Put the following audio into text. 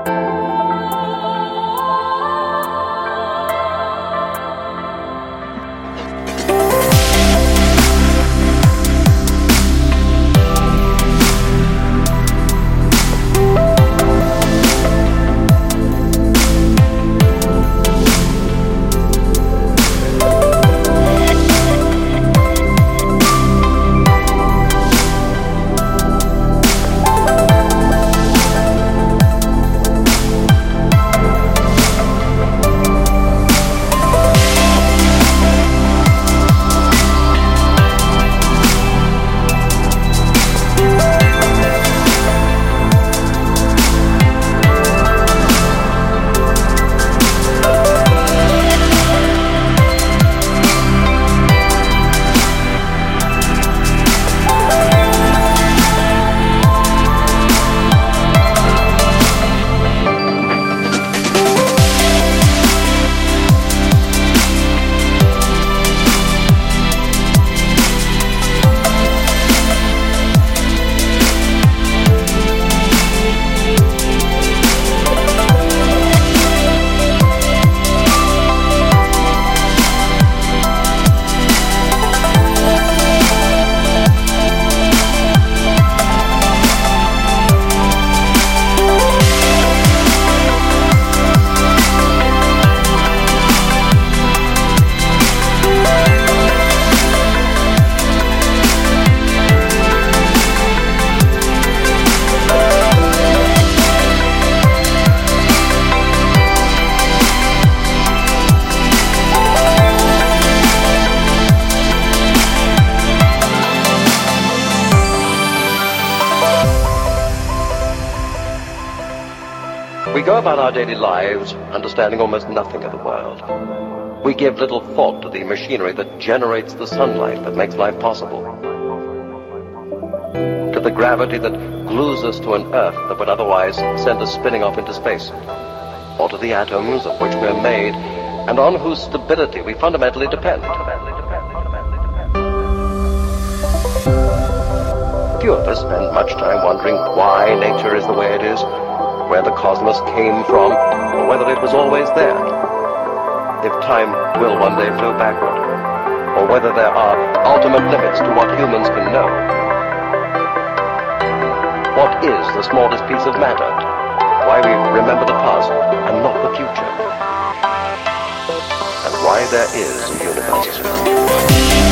We go about our daily lives understanding almost nothing of the world. We give little thought to the machinery that generates the sunlight that makes life possible, to the gravity that glues us to an Earth that would otherwise send us spinning off into space, or to the atoms of which we're made and on whose stability we fundamentally depend. Few of us spend much time wondering why nature is the way it is, where the cosmos came from, or whether it was always there. If time will one day flow backward, or whether there are ultimate limits to what humans can know. What is the smallest piece of matter? Why we remember the past and not the future? And why there is a universe.